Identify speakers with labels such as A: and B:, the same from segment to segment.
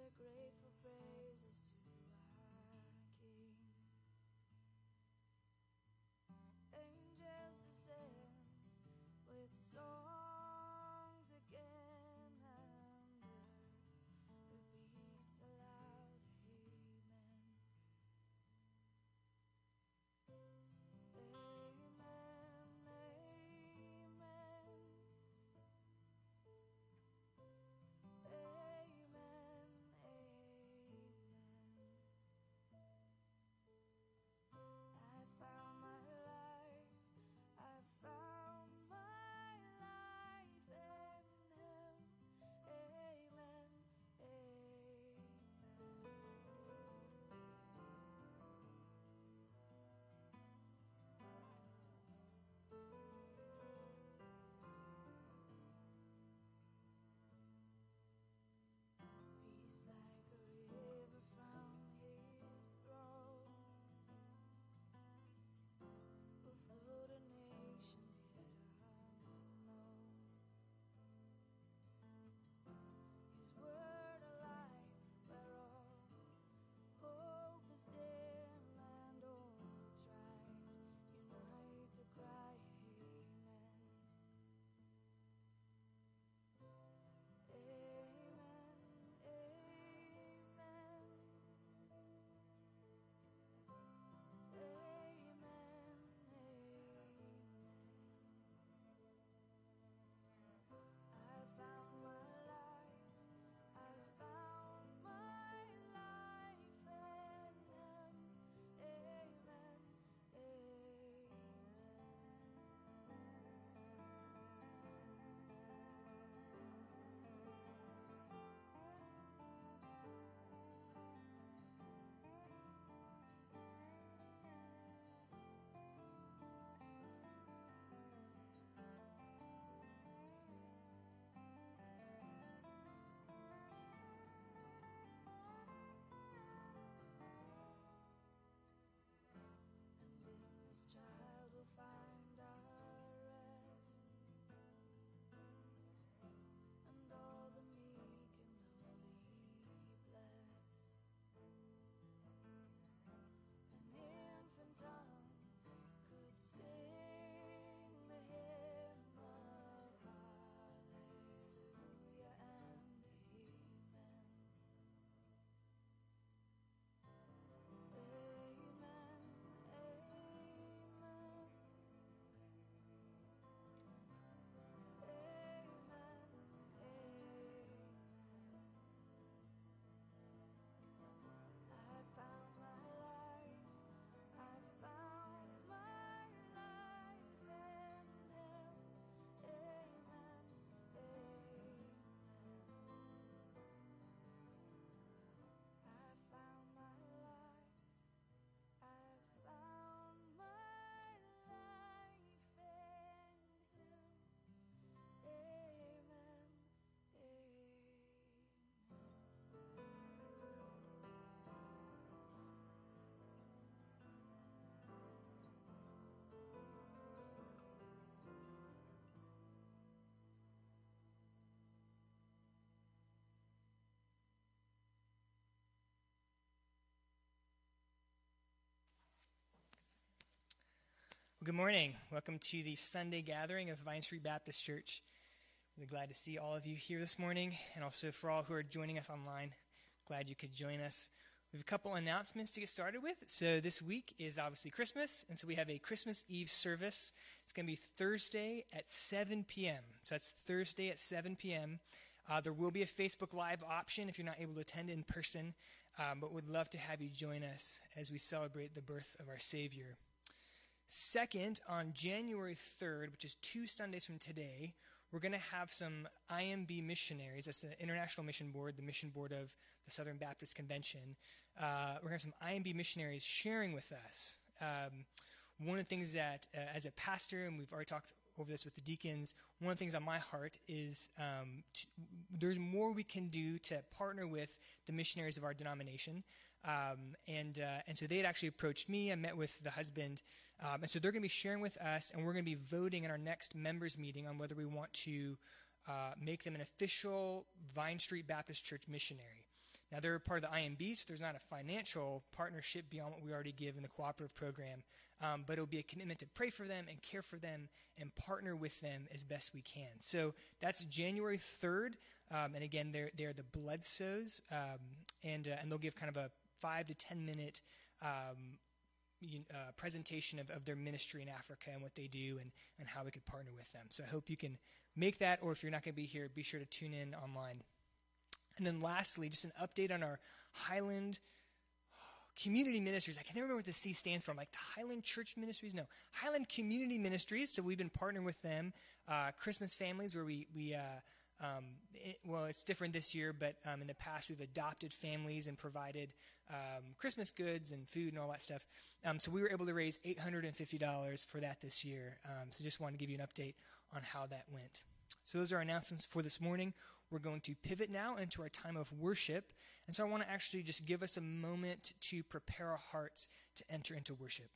A: grateful praises to our King. Angels descend with songs again, and earth repeats aloud, Amen. Amen, amen. Amen, amen. I found my life, I found my life in Him. Amen, amen. Peace like a river from His throne will flow to nations yet unknown. His word a light where all hope is dim, and all tribes unite to cry, Amen. Amen, amen. Amen, amen. I found my life, I found my life in Him. Amen, amen. And in this child we'll find our rest, and all the meek and lowly blessed. An infant tongue could sing the hymn of hallelujah and amen. Amen, amen. Amen, amen. I found my life, I found my life in Him. Amen, amen. I found my life, I found my life in Him. Amen, amen.
B: Well, good morning. Welcome to the Sunday gathering of Vine Street Baptist Church. Really glad to see all of you here this morning, and also for all who are joining us online. Glad you could join us. We have a couple announcements to get started with. So this week is obviously Christmas, and so we have a Christmas Eve service. It's going to be Thursday at 7 p.m. So that's Thursday at 7 p.m. There will be a Facebook Live option if you're not able to attend in person, but would love to have you join us as we celebrate the birth of our Savior. Second, on January 3rd, which is 2 Sundays from today, we're going to have some IMB missionaries. That's the International Mission Board, the mission board of the Southern Baptist Convention. We're going to have some IMB missionaries sharing with us. One of the things that, as a pastor, and we've already talked over this with the deacons, one of the things on my heart is there's more we can do to partner with the missionaries of our denomination. And so they had actually approached me. I met with the husband. And so they're going to be sharing with us, and we're going to be voting in our next members meeting on whether we want to make them an official Vine Street Baptist Church missionary. Now, they're part of the IMB, so there's not a financial partnership beyond what we already give in the cooperative program, but it'll be a commitment to pray for them and care for them and partner with them as best we can. So that's January 3rd, and again, they're the Bledsoes, and they'll give kind of a 5 to 10 minute presentation of their ministry in Africa and what they do and how we could partner with them. So I hope you can make that, or if you're not going to be here, be sure to tune in online. And then lastly, just an update on our Highland Community Ministries. I can never remember what the C stands for. I'm like, the Highland Church Ministries? No, Highland Community Ministries. So we've been partnering with them. Christmas Families, where it's different this year, but in the past we've adopted families and provided Christmas goods and food and all that stuff. So we were able to raise $850 for that this year. So just wanted to give you an update on how that went. So those are our announcements for this morning. We're going to pivot now into our time of worship. And so I want to actually just give us a moment to prepare our hearts to enter into worship.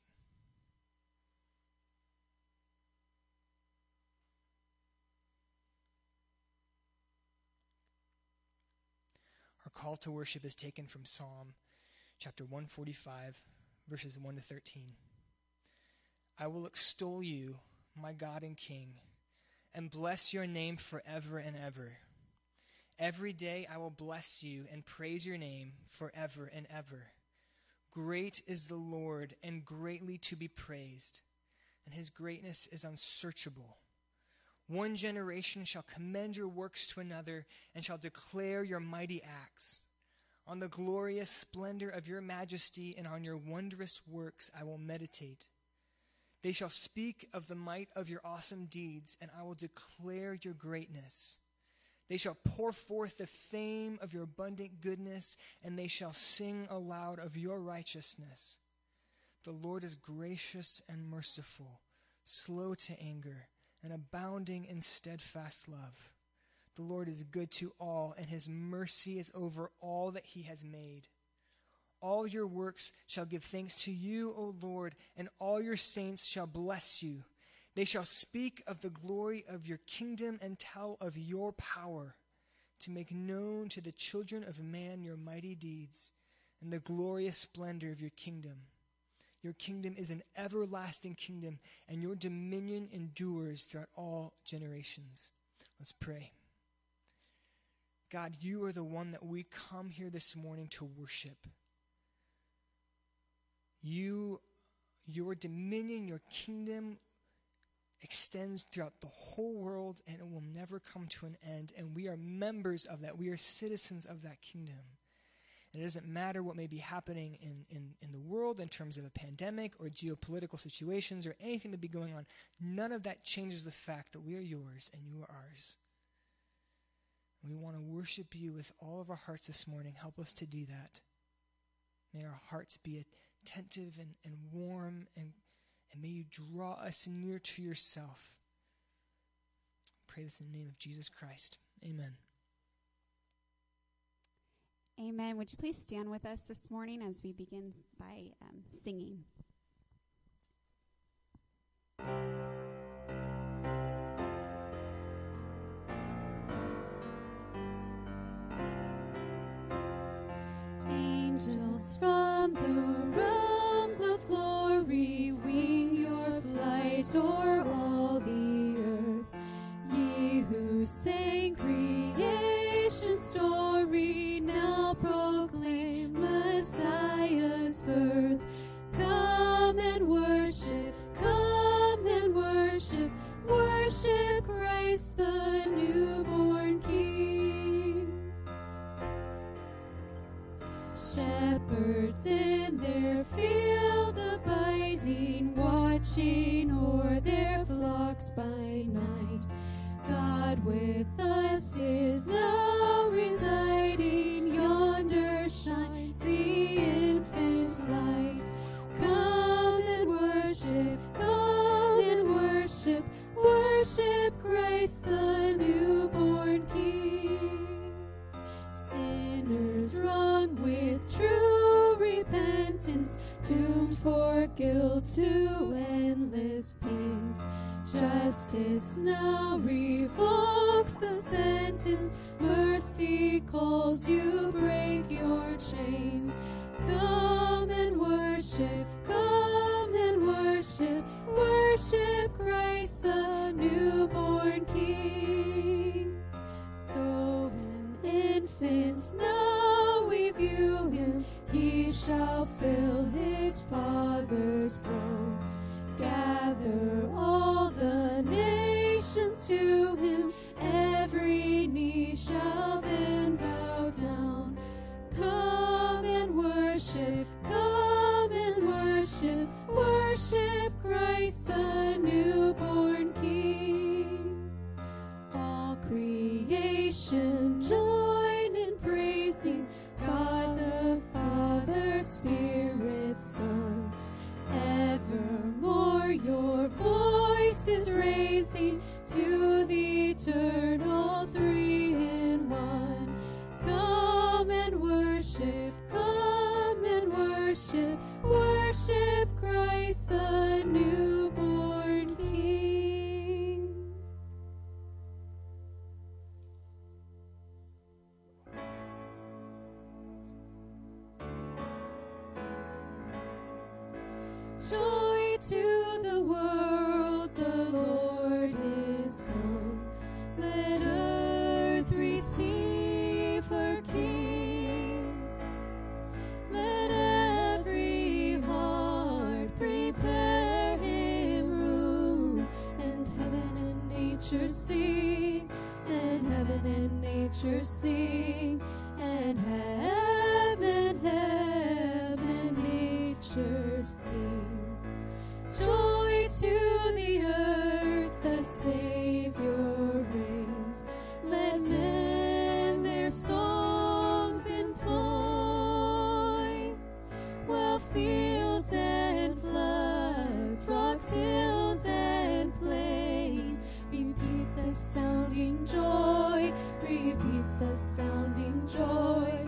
B: Our call to worship is taken from Psalm chapter 145, verses 1 to 13. I will extol you, my God and King, and bless your name forever and ever. Every day I will bless you and praise your name forever and ever. Great is the Lord and greatly to be praised, and his greatness is unsearchable. One generation shall commend your works to another and shall declare your mighty acts. On the glorious splendor of your majesty and on your wondrous works I will meditate. They shall speak of the might of your awesome deeds, and I will declare your greatness. They shall pour forth the fame of your abundant goodness, and they shall sing aloud of your righteousness. The Lord is gracious and merciful, slow to anger, and abounding in steadfast love. The Lord is good to all, and his mercy is over all that he has made. All your works shall give thanks to you, O Lord, and all your saints shall bless you. They shall speak of the glory of your kingdom and tell of your power, to make known to the children of man your mighty deeds and the glorious splendor of your kingdom. Your kingdom is an everlasting kingdom, and your dominion endures throughout all generations. Let's pray. God, you are the one that we come here this morning to worship. Your dominion, your kingdom extends throughout the whole world, and it will never come to an end. And we are members of that. We are citizens of that kingdom. And it doesn't matter what may be happening in the world in terms of a pandemic or geopolitical situations or anything that may be going on. None of that changes the fact that we are yours and you are ours. We want to worship you with all of our hearts this morning. Help us to do that. May our hearts be attentive and warm, and may you draw us near to yourself. I pray this in the name of Jesus Christ. Amen.
C: Amen. Would you please stand with us this morning as we begin by singing?
D: Angels from the realms of glory, wing your flight o'er all the earth. Ye who sang creation's story, now proclaim Messiah's birth. Come and worship, worship Christ the newborn King. Shepherds in their fields abiding, watching o'er their flocks by night. God with us is now residing, yonder shines the infant light. Come and worship Christ the newborn King. Sinners wrung with true repentance, doomed for guilt to endless pains. Justice now revokes the sentence, mercy mercy calls you, break your chains. Come and worship, worship Christ the newborn King. Though an infant, now we view him, he shall fill his Father's throne. Gather all the nations to him, every knee shall then bow down. Come and worship, worship Christ the newborn King. All creation join in praising God the Father, Spirit, Son. Evermore your voice is raising to the eternal three in one. Come and worship, worship Christ the newborn King. Joy to the world, the Lord is come. Let earth receive her King. Let every heart prepare him room, and heaven and nature sing, and heaven and nature sing, and heaven and nature sing. Joy to the earth, the Savior reigns. Let men their songs employ, while fields and floods, rocks, hills, and plains repeat the sounding joy, repeat the sounding joy,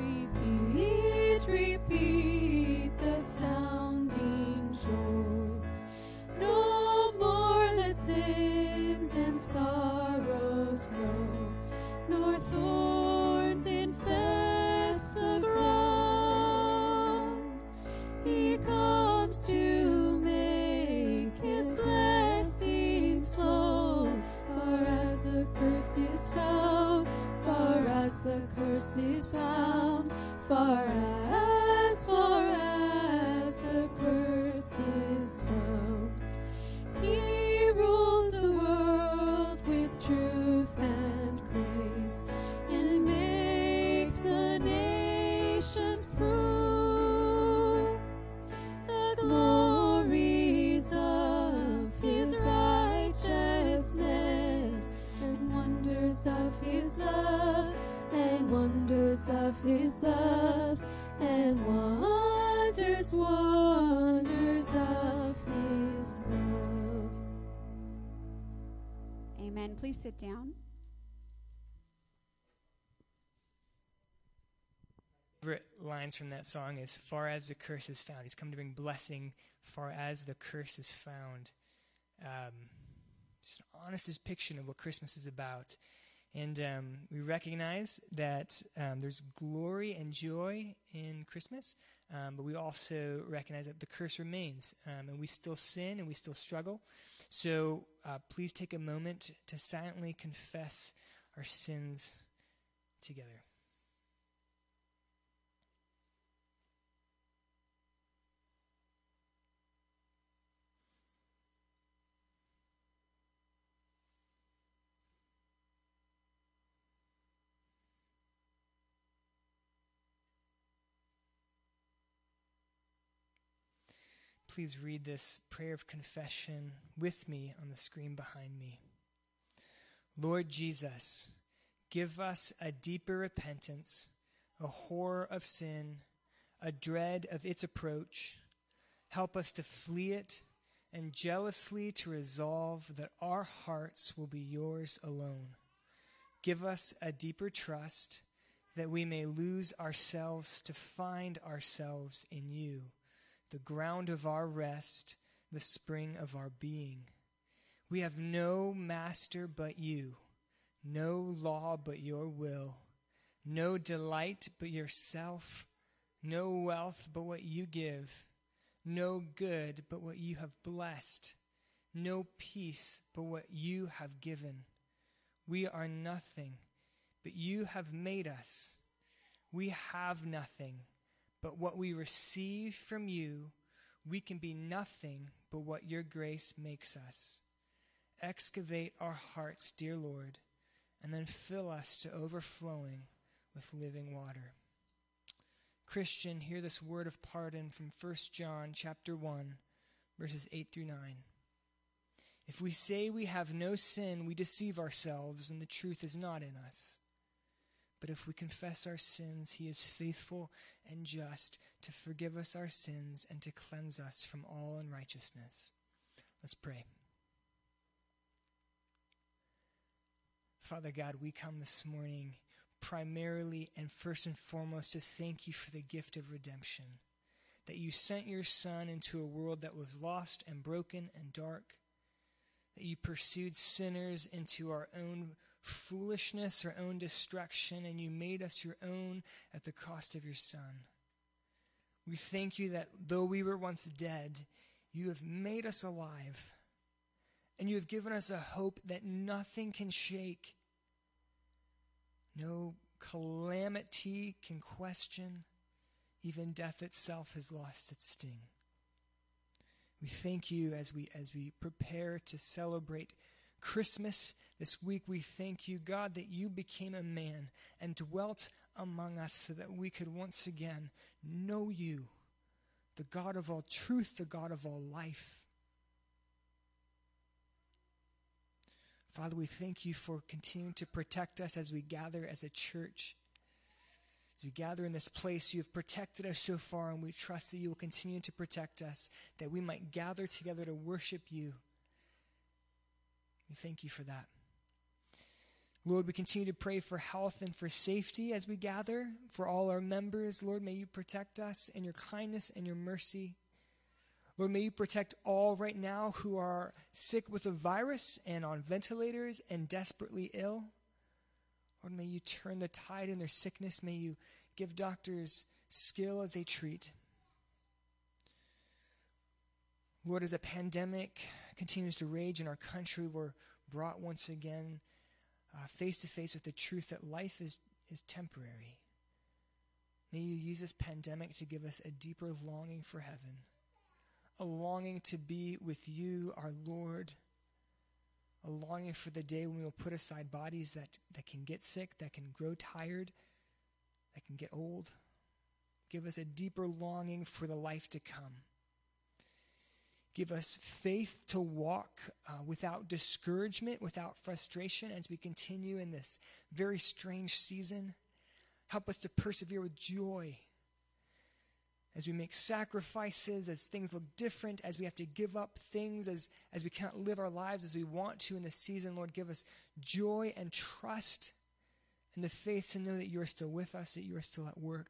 D: repeat the sounding joy. No more let sins and sorrows grow, nor thorns infest the ground. He comes to make his blessings flow, far as the curse is found, far as the curse is found, far as the curse is found. He rules the world with truth and grace, and makes the nations prove the glories of his righteousness, and wonders of his love, and wonders of his love, and wonders of his love.
C: Amen. Please sit down.
B: Favorite lines from that song is, far as the curse is found. He's come to bring blessing far as the curse is found. Just an honest depiction of what Christmas is about. And we recognize that there's glory and joy in Christmas, but we also recognize that the curse remains, and we still sin and we still struggle. So please take a moment to silently confess our sins together. Please read this prayer of confession with me on the screen behind me. Lord Jesus, give us a deeper repentance, a horror of sin, a dread of its approach. Help us to flee it and jealously to resolve that our hearts will be yours alone. Give us a deeper trust that we may lose ourselves to find ourselves in you, the ground of our rest, the spring of our being. We have no master but you, No law but your will, no delight but yourself, no wealth but what you give, no good but what you have blessed, no peace but what you have given. We are nothing, but you have made us. We have nothing, but what we receive from you. We can be nothing but what your grace makes us. Excavate our hearts, dear Lord, and then fill us to overflowing with living water. Christian, hear this word of pardon from 1 John chapter 1, verses 8 through 9. If we say we have no sin, we deceive ourselves, and the truth is not in us. But if we confess our sins, he is faithful and just to forgive us our sins and to cleanse us from all unrighteousness. Let's pray. Father God, we come this morning primarily and first and foremost to thank you for the gift of redemption, that you sent your Son into a world that was lost and broken and dark, that you pursued sinners into our own foolishness, our own destruction, and you made us your own at the cost of your Son. We thank you that though we were once dead, you have made us alive, and you have given us a hope that nothing can shake. No calamity can question. Even death itself has lost its sting. We thank you as we prepare to celebrate Christmas this week. We thank you, God, that you became a man and dwelt among us so that we could once again know you, the God of all truth, the God of all life. Father, we thank you for continuing to protect us as we gather as a church. As we gather in this place, you have protected us so far, and we trust that you will continue to protect us, that we might gather together to worship you. We thank you for that. Lord, we continue to pray for health and for safety as we gather, for all our members. Lord, may you protect us in your kindness and your mercy. Lord, may you protect all right now who are sick with a virus and on ventilators and desperately ill. Lord, may you turn the tide in their sickness. May you give doctors skill as they treat. Lord, as a pandemic continues to rage in our country, we're brought once again face to face with the truth that life is temporary. May you use this pandemic to give us a deeper longing for heaven, a longing to be with you, our Lord, a longing for the day when we will put aside bodies that can get sick, that can grow tired, that can get old. Give us a deeper longing for the life to come. Give us faith to walk without discouragement, without frustration as we continue in this very strange season. Help us to persevere with joy as we make sacrifices, as things look different, as we have to give up things, as we cannot live our lives as we want to in this season. Lord, give us joy and trust and the faith to know that you are still with us, that you are still at work.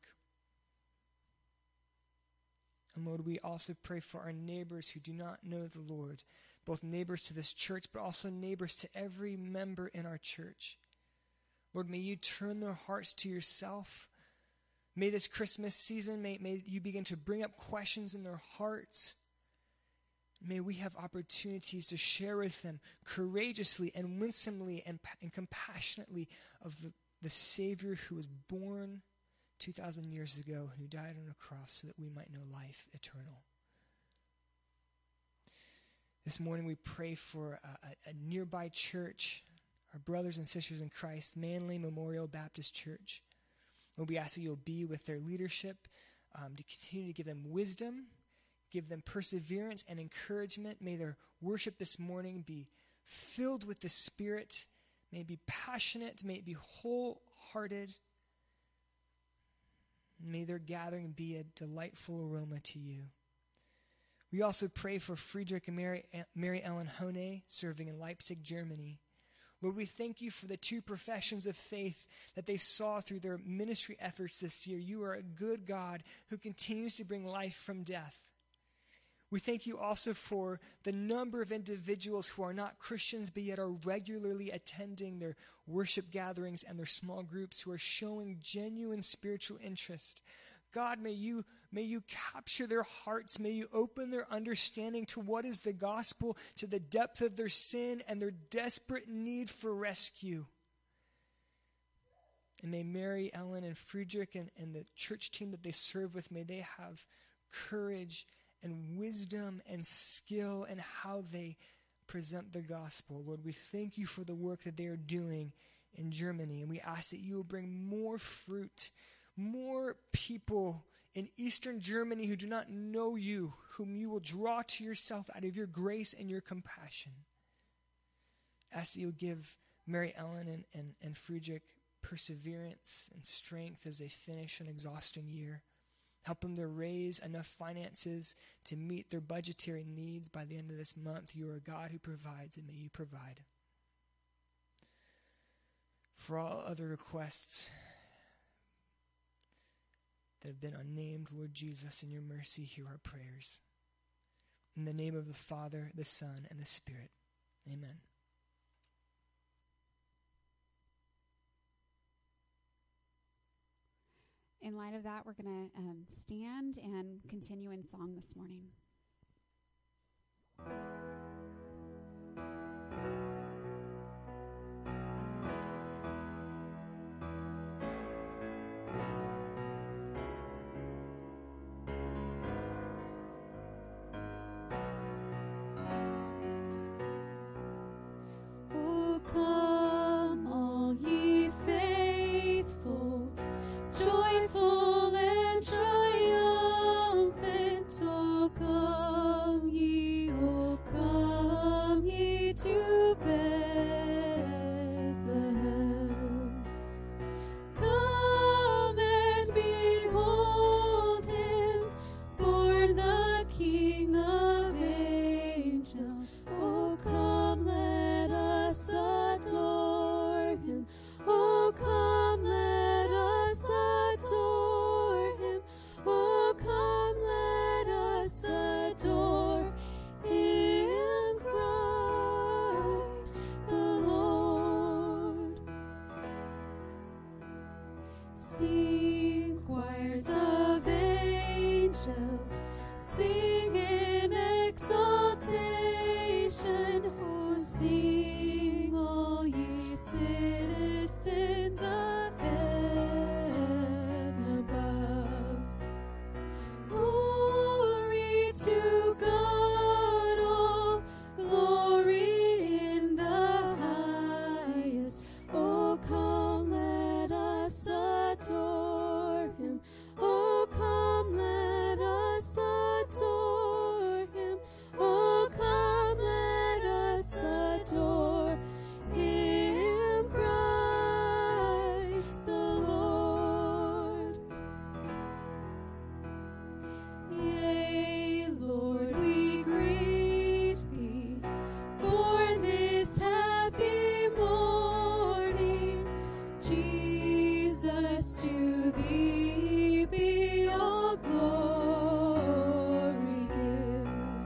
B: And Lord, we also pray for our neighbors who do not know the Lord, both neighbors to this church, but also neighbors to every member in our church. Lord, may you turn their hearts to yourself. May this Christmas season, may you begin to bring up questions in their hearts. May we have opportunities to share with them courageously and winsomely and compassionately of the Savior who was born 2,000 years ago, who died on a cross so that we might know life eternal. This morning we pray for a nearby church, our brothers and sisters in Christ, Manly Memorial Baptist Church. Lord, we ask that you'll be with their leadership, to continue to give them wisdom, give them perseverance and encouragement. May their worship this morning be filled with the Spirit. May it be passionate. May it be wholehearted. May their gathering be a delightful aroma to you. We also pray for Friedrich and Mary Ellen Hone, serving in Leipzig, Germany. Lord, we thank you for the two professions of faith that they saw through their ministry efforts this year. You are a good God who continues to bring life from death. We thank you also for the number of individuals who are not Christians but yet are regularly attending their worship gatherings and their small groups, who are showing genuine spiritual interest. God, may you capture their hearts. May you open their understanding to what is the gospel, to the depth of their sin and their desperate need for rescue. And may Mary, Ellen, and Friedrich and the church team that they serve with, may they have courage and wisdom and skill in how they present the gospel. Lord, we thank you for the work that they are doing in Germany, and we ask that you will bring more fruit, more people in Eastern Germany who do not know you, whom you will draw to yourself out of your grace and your compassion. Ask that you will give Mary Ellen and Friedrich perseverance and strength as they finish an exhausting year. Help them to raise enough finances to meet their budgetary needs by the end of this month. You are a God who provides, and may you provide. For all other requests that have been unnamed, Lord Jesus, in your mercy, hear our prayers. In the name of the Father, the Son, and the Spirit. Amen.
C: In light of that, we're going to stand and continue in song this morning.
D: Oh, come, all ye faithful, joyful and triumphant. Oh, come ye to Bethlehem. Come and behold him, born the King of angels. Oh, come, let us adore him. Oh, come, let us adore him. Oh, come, let us adore him, Christ the Lord. Sing, choirs of angels, sing in exaltation. Oh, sing, all ye citizens of heaven above. Glory to God, all glory in the highest. Oh, come, let us adore him. Oh, come, let us adore him. Oh, come, let us adore him, Christ the Lord. Yea, Lord, we greet thee for this happy morning. Jesus, to thee be all glory give.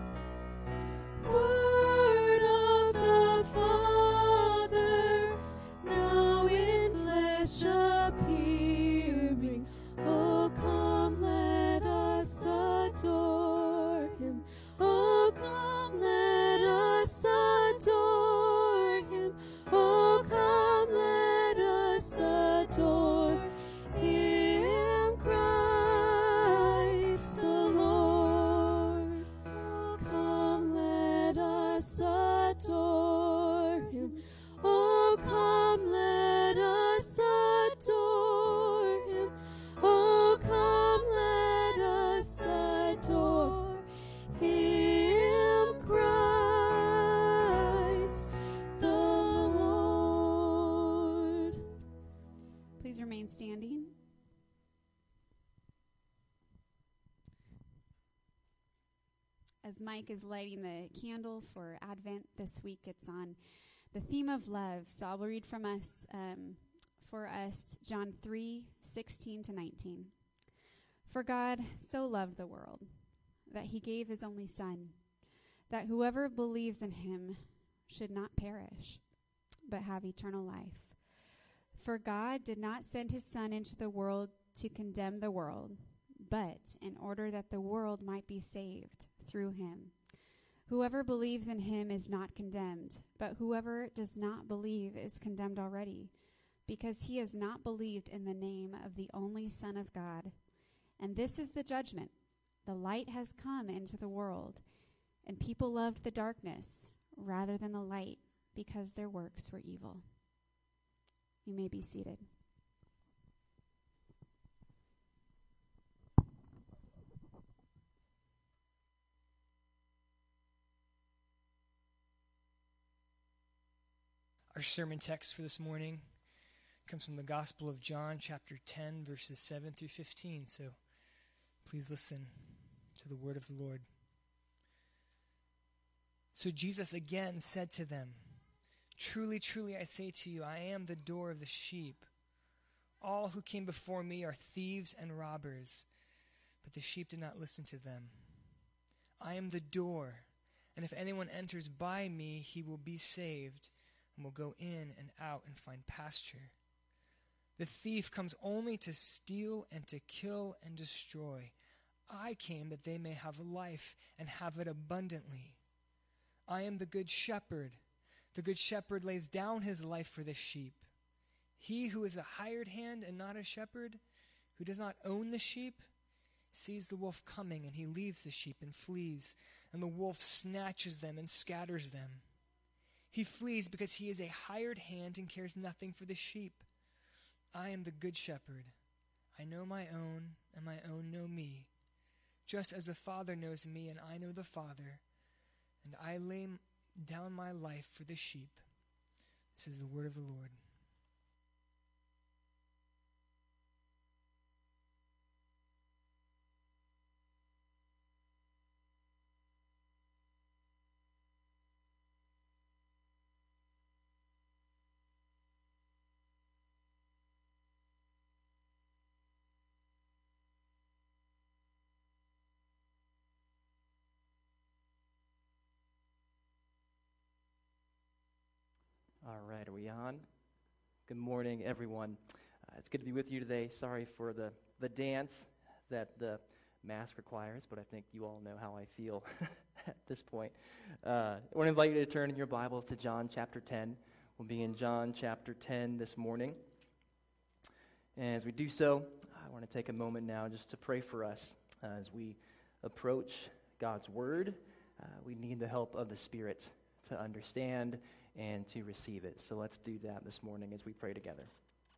D: Word of the Father, now in flesh appearing. Oh, come, let us adore him. Oh, come, let us adore him. Oh, come, let us adore him, Christ the Lord. Oh, come, let us adore him. Oh, come, let us adore him. Oh, come, let us adore him, Christ the Lord.
C: Please remain standing. As Mike is lighting the candle for Advent this week, it's on the theme of love. So I will read for us John 3:16-19. For God so loved the world that he gave his only Son, that whoever believes in him should not perish, but have eternal life. For God did not send his Son into the world to condemn the world, but in order that the world might be saved through him. Whoever believes in him is not condemned, but whoever does not believe is condemned already, because he has not believed in the name of the only Son of God. And this is the judgment. The light has come into the world, and people loved the darkness rather than the light, because their works were evil. You may be seated.
B: Our sermon text for this morning comes from the Gospel of John, chapter 10, verses 7 through 15. So please listen to the word of the Lord. So Jesus again said to them, "Truly, truly, I say to you, I am the door of the sheep. All who came before me are thieves and robbers, but the sheep did not listen to them. I am the door, and if anyone enters by me, he will be saved, and will go in and out and find pasture. The thief comes only to steal and to kill and destroy. I came that they may have life and have it abundantly. I am the good shepherd. The good shepherd lays down his life for the sheep. He who is a hired hand and not a shepherd, who does not own the sheep, sees the wolf coming, and he leaves the sheep and flees, and the wolf snatches them and scatters them. He flees because he is a hired hand and cares nothing for the sheep. I am the good shepherd. I know my own, and my own know me, just as the Father knows me, and I know the Father, and I lay down my life for the sheep." This is the word of the Lord.
E: All right, are we on? Good morning, everyone. It's good to be with you today. Sorry for the dance that the mask requires, but I think you all know how I feel at this point. I want to invite you to turn in your Bibles to John chapter 10. We'll be in John chapter 10 this morning. And as we do so, I want to take a moment now just to pray for us as we approach God's Word. We need the help of the Spirit to understand and to receive it. So let's do that this morning as we pray together.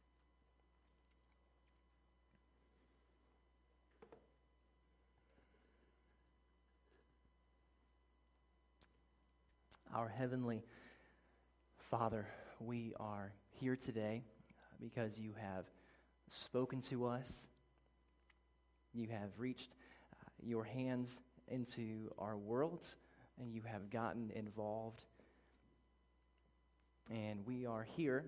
E: Our Heavenly Father, we are here today because you have spoken to us. You have reached your hands into our worlds, and you have gotten involved. And we are here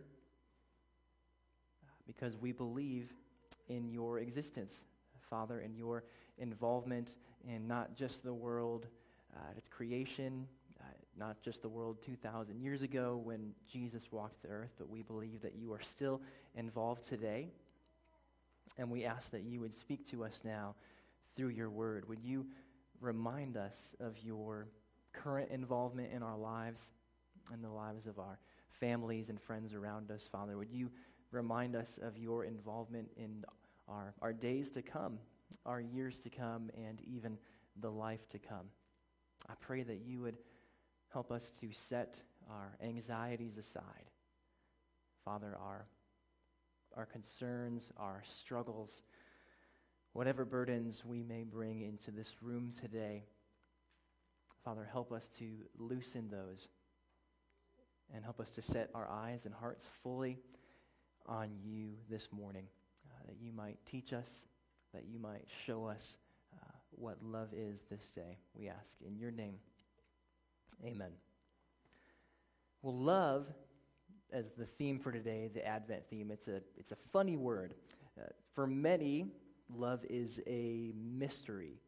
E: because we believe in your existence, Father, in your involvement in not just the world at its creation, not just the world 2,000 years ago when Jesus walked the earth, but we believe that you are still involved today. And we ask that you would speak to us now through your word. Would you remind us of your current involvement in our lives and the lives of our families and friends around us, Father? Would you remind us of your involvement in our days to come, our years to come, and even the life to come? I pray that you would help us to set our anxieties aside. Father, our concerns, our struggles, whatever burdens we may bring into this room today, Father, help us to loosen those and help us to set our eyes and hearts fully on you this morning, that you might teach us, that you might show us what love is this day. We ask in your name. Amen. Well, love, as the theme for today, the Advent theme, it's a funny word. For many, love is a mystery.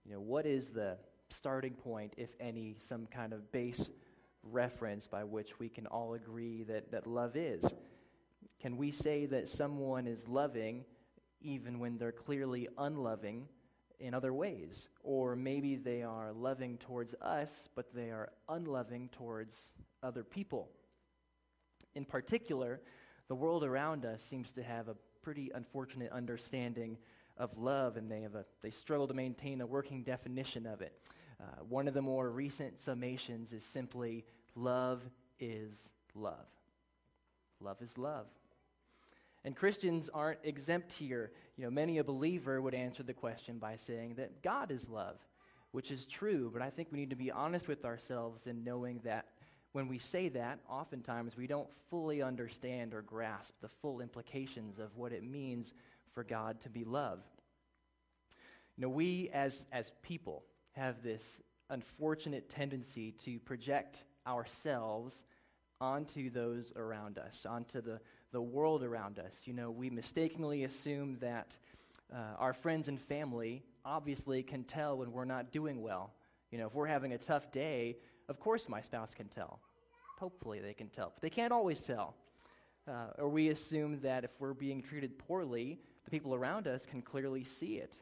E: What is the starting point, if any, some kind of base reference by which we can all agree that love is? Can we say that someone is loving even when they're clearly unloving in other ways? Or maybe they are loving towards us, but they are unloving towards other people. In particular, the world around us seems to have a pretty unfortunate understanding of love, and they struggle to maintain a working definition of it. One of the more recent summations is simply, love is love. Love is love. And Christians aren't exempt here. Many a believer would answer the question by saying that God is love, which is true, but I think we need to be honest with ourselves in knowing that when we say that, oftentimes we don't fully understand or grasp the full implications of what it means for God to be love. We as people have this unfortunate tendency to project ourselves onto those around us, onto the world around us. We mistakenly assume that our friends and family obviously can tell when we're not doing well. If we're having a tough day, of course my spouse can tell. Hopefully they can tell, but they can't always tell. Or we assume that if we're being treated poorly, the people around us can clearly see it.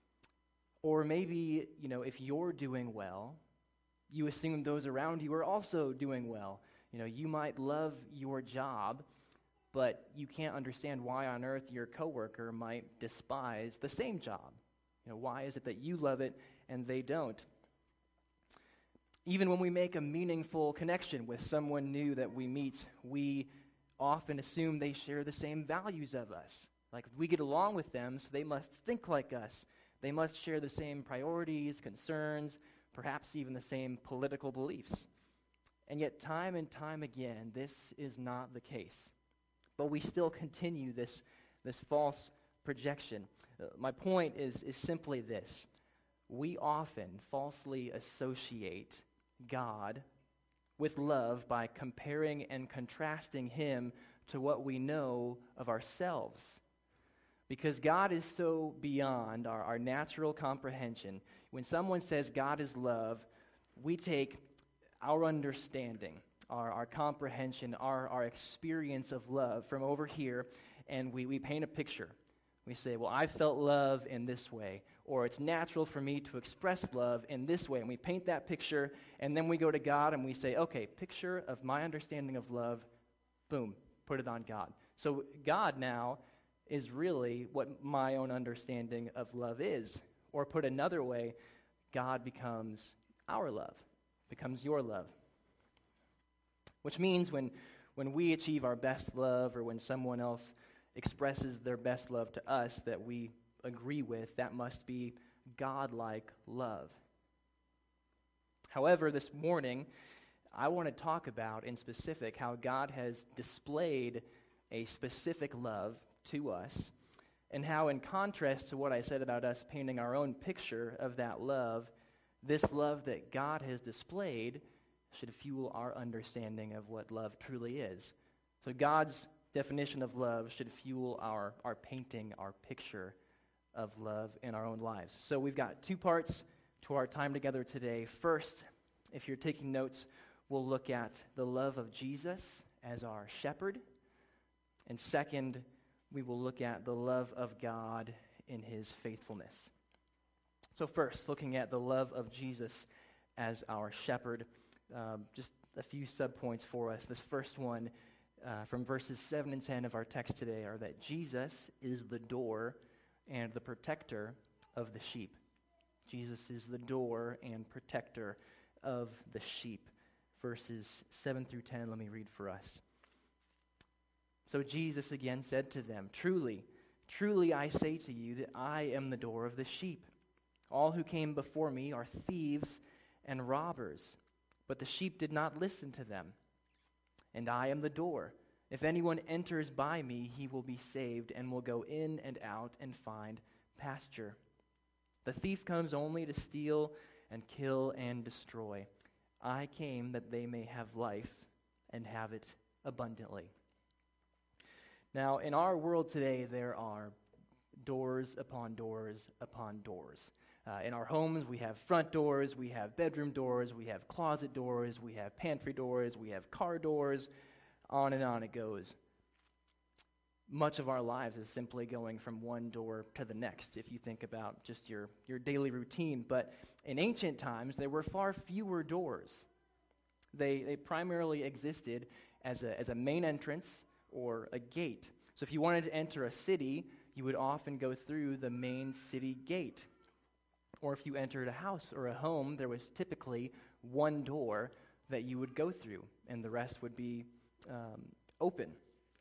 E: Or maybe, if you're doing well, you assume those around you are also doing well. You might love your job, but you can't understand why on earth your coworker might despise the same job. Why is it that you love it and they don't? Even when we make a meaningful connection with someone new that we meet, we often assume they share the same values of us. Like, we get along with them, so they must think like us. They must share the same priorities, concerns, perhaps even the same political beliefs. And yet, time and time again, this is not the case. But we still continue this false projection. My point is simply this. We often falsely associate God with love by comparing and contrasting Him to what we know of ourselves. Because God is so beyond our natural comprehension. When someone says God is love, we take our understanding, our comprehension, our experience of love from over here, and we paint a picture. We say, well, I felt love in this way, or it's natural for me to express love in this way, and we paint that picture, and then we go to God and we say, okay, picture of my understanding of love, boom, put it on God. So God now is really what my own understanding of love is. Or put another way, God becomes our love, becomes your love. Which means when we achieve our best love, or when someone else expresses their best love to us that we agree with, that must be God-like love. However, this morning, I want to talk about in specific how God has displayed a specific love to us, and how, in contrast to what I said about us painting our own picture of that love, this love that God has displayed should fuel our understanding of what love truly is. So God's definition of love should fuel our painting, our picture of love in our own lives. So we've got two parts to our time together today. First, if you're taking notes, we'll look at the love of Jesus as our shepherd. And second, we will look at the love of God in His faithfulness. So first, looking at the love of Jesus as our shepherd, just a few subpoints for us. This first one, from verses 7 and 10 of our text today, are that Jesus is the door and the protector of the sheep. Jesus is the door and protector of the sheep. Verses 7 through 10, let me read for us. So Jesus again said to them, "Truly, truly I say to you that I am the door of the sheep. All who came before me are thieves and robbers, but the sheep did not listen to them. And I am the door. If anyone enters by me, he will be saved and will go in and out and find pasture. The thief comes only to steal and kill and destroy. I came that they may have life and have it abundantly." Now, in our world today, there are doors upon doors upon doors. In our homes, we have front doors, we have bedroom doors, we have closet doors, we have pantry doors, we have car doors, on and on it goes. Much of our lives is simply going from one door to the next, if you think about just your daily routine. But in ancient times, there were far fewer doors. They primarily existed as a main entrance or a gate. So if you wanted to enter a city, you would often go through the main city gate. Or if you entered a house or a home, there was typically one door that you would go through, and the rest would be open.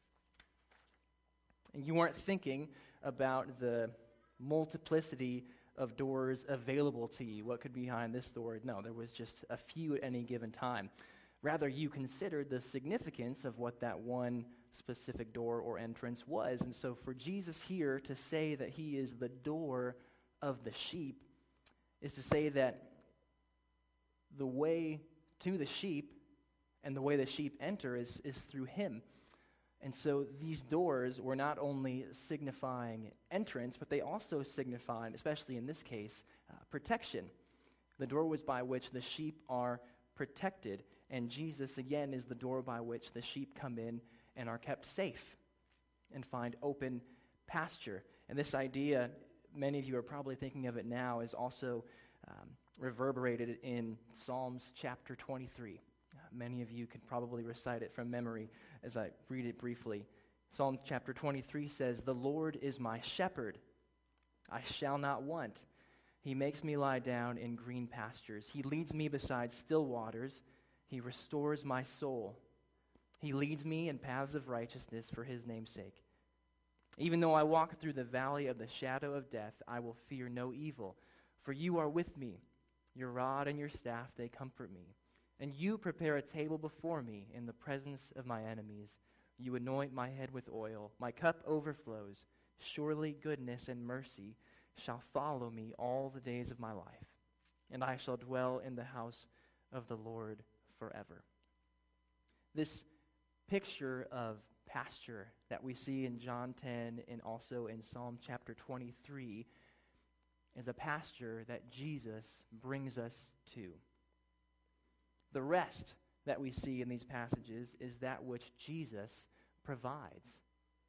E: And you weren't thinking about the multiplicity of doors available to you. What could be behind this door? No, there was just a few at any given time. Rather, you considered the significance of what that one specific door or entrance was. And so for Jesus here to say that he is the door of the sheep is to say that the way to the sheep and the way the sheep enter is through him. And so these doors were not only signifying entrance, but they also signified, especially in this case, protection. The door was by which the sheep are protected, and Jesus, again, is the door by which the sheep come in and are kept safe and find open pasture. And this idea, many of you are probably thinking of it now, is also reverberated in Psalms chapter 23. Many of you could probably recite it from memory as I read it briefly. Psalm chapter 23 says, "The Lord is my shepherd. I shall not want. He makes me lie down in green pastures. He leads me beside still waters. He restores my soul. He leads me in paths of righteousness for his name's sake. Even though I walk through the valley of the shadow of death, I will fear no evil, for you are with me. Your rod and your staff, they comfort me. And you prepare a table before me in the presence of my enemies. You anoint my head with oil. My cup overflows. Surely goodness and mercy shall follow me all the days of my life, and I shall dwell in the house of the Lord forever." This picture of pasture that we see in John 10 and also in Psalm chapter 23 is a pasture that Jesus brings us to. The rest that we see in these passages is that which Jesus provides.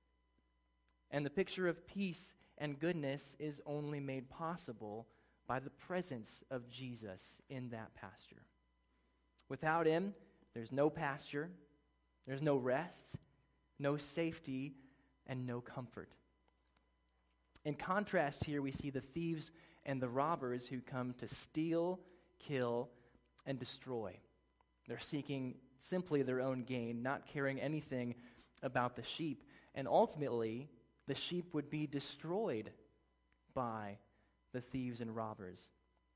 E: And the picture of peace and goodness is only made possible by the presence of Jesus in that pasture. Without him, there's no pasture, there's no rest, no safety, and no comfort. In contrast here, we see the thieves and the robbers who come to steal, kill, and destroy. They're seeking simply their own gain, not caring anything about the sheep. And ultimately, the sheep would be destroyed by the thieves and robbers.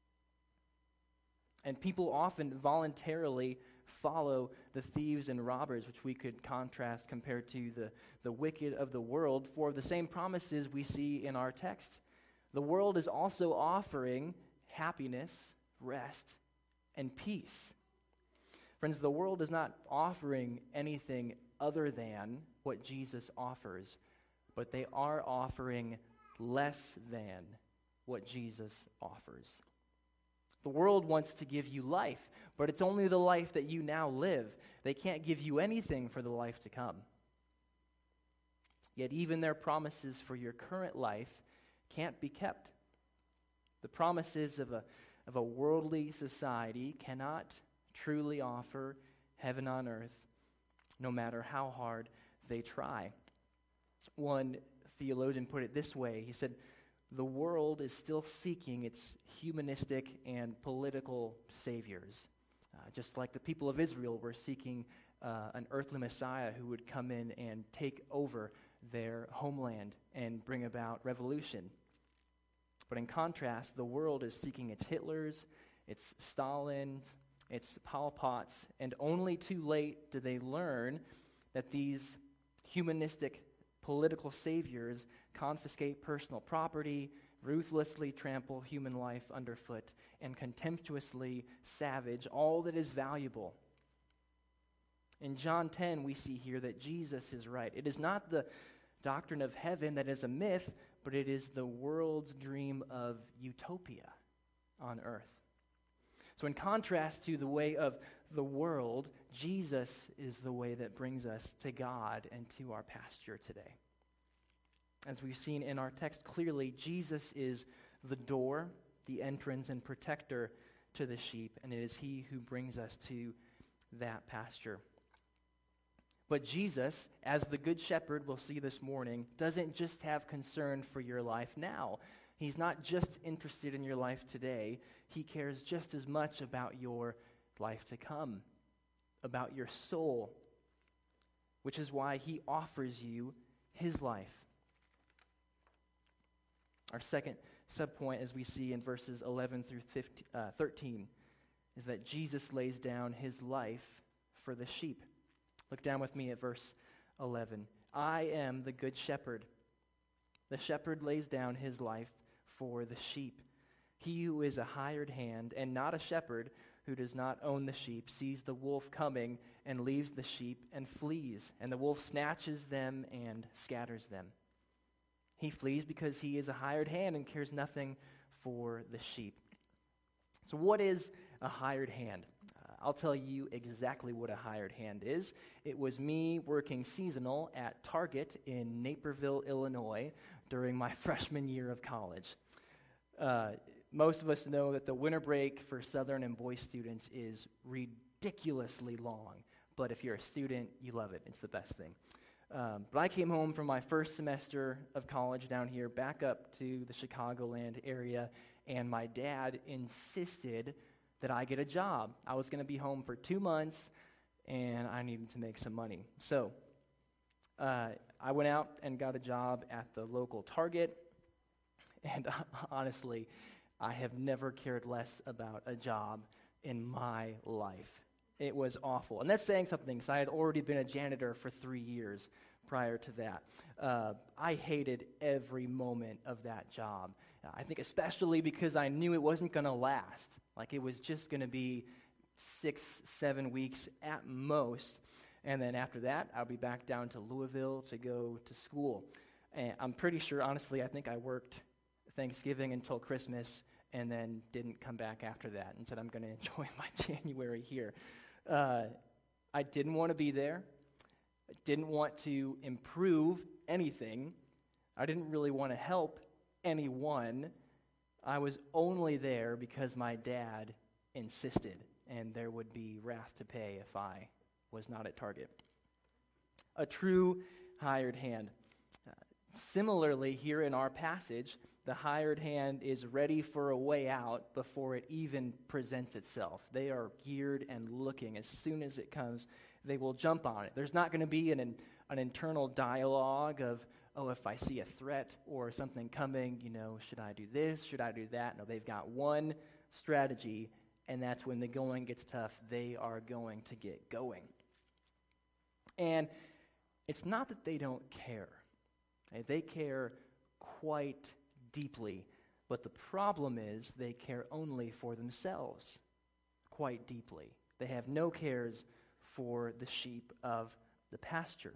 E: And people often voluntarily follow the thieves and robbers, which we could contrast compared to the wicked of the world, for the same promises we see in our text. The world is also offering happiness, rest, and peace. Friends, the world is not offering anything other than what Jesus offers, but they are offering less than what Jesus offers. The world wants to give you life, but it's only the life that you now live. They can't give you anything for the life to come. Yet even their promises for your current life can't be kept. The promises of a worldly society cannot truly offer heaven on earth, no matter how hard they try. One theologian put it this way. He said, "The world is still seeking its humanistic and political saviors, just like the people of Israel were seeking an earthly Messiah who would come in and take over their homeland and bring about revolution. But in contrast, the world is seeking its Hitlers, its Stalins, its Pol Pots, and only too late do they learn that these humanistic political saviors confiscate personal property, ruthlessly trample human life underfoot, and contemptuously savage all that is valuable. In John 10, we see here that Jesus is right. It is not the doctrine of heaven that is a myth, but it is the world's dream of utopia on earth. So in contrast to the way of the world, Jesus is the way that brings us to God and to our pasture today. As we've seen in our text clearly, Jesus is the door, the entrance and protector to the sheep, and it is he who brings us to that pasture. But Jesus, as the good shepherd we'll see this morning, doesn't just have concern for your life now. He's not just interested in your life today. He cares just as much about your life to come, about your soul, which is why he offers you his life. Our second subpoint, as we see in verses 11 through 13, is that Jesus lays down his life for the sheep. Look down with me at verse 11. I am the good shepherd. The shepherd lays down his life for the sheep. He who is a hired hand and not a shepherd, who does not own the sheep, sees the wolf coming and leaves the sheep and flees, and the wolf snatches them and scatters them. He flees because he is a hired hand and cares nothing for the sheep. So what is a hired hand? I'll tell you exactly what a hired hand is. It was me working seasonal at Target in Naperville, Illinois during my freshman year of college. Most of us know that the winter break for Southern and Boise students is ridiculously long, but if you're a student, you love it. It's the best thing. But I came home from my first semester of college down here, back up to the Chicagoland area, and my dad insisted that I get a job. I was going to be home for 2 months, and I needed to make some money. So I went out and got a job at the local Target, and honestly, I have never cared less about a job in my life. It was awful. And that's saying something, because I had already been a janitor for 3 years prior to that. I hated every moment of that job. I think especially because I knew it wasn't going to last. Like, it was just going to be 6-7 weeks at most. And then after that, I'll be back down to Louisville to go to school. And I'm pretty sure, honestly, I think I worked Thanksgiving until Christmas and then didn't come back after that and said, I'm going to enjoy my January here. I didn't want to be there. I didn't want to improve anything. I didn't really want to help anyone. I was only there because my dad insisted, and there would be wrath to pay if I was not at Target. A true hired hand. Similarly, here in our passage, the hired hand is ready for a way out before it even presents itself. They are geared and looking. As soon as it comes, they will jump on it. There's not going to be an internal dialogue of, oh, if I see a threat or something coming, should I do this? Should I do that? No, they've got one strategy, and that's when the going gets tough, they are going to get going. And it's not that they don't care. They care quite deeply, but the problem is they care only for themselves quite deeply. They have no cares for the sheep of the pasture.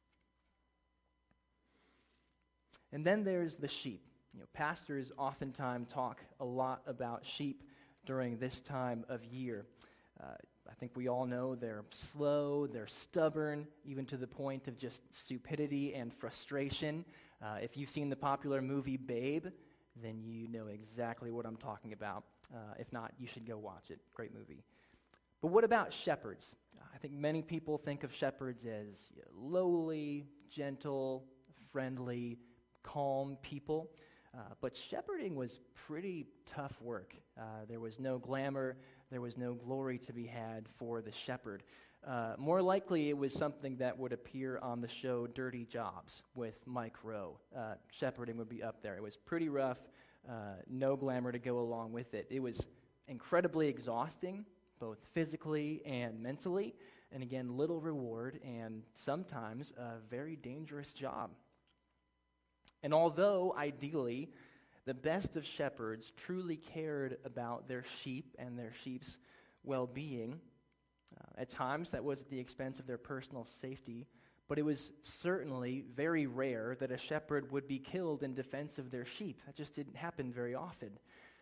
E: And then there's the sheep. Pastors oftentimes talk a lot about sheep during this time of year. I think we all know they're slow, they're stubborn, even to the point of just stupidity and frustration. If you've seen the popular movie Babe, then you know exactly what I'm talking about. If not, you should go watch it. Great movie. But what about shepherds? I think many people think of shepherds as lowly, gentle, friendly, calm people. But shepherding was pretty tough work. There was no glamour, there was no glory to be had for the shepherd. More likely, it was something that would appear on the show Dirty Jobs with Mike Rowe. Shepherding would be up there. It was pretty rough, no glamour to go along with it. It was incredibly exhausting, both physically and mentally, and again, little reward, and sometimes a very dangerous job. And although, ideally, the best of shepherds truly cared about their sheep and their sheep's well-being, at times that was at the expense of their personal safety, but it was certainly very rare that a shepherd would be killed in defense of their sheep. That just didn't happen very often.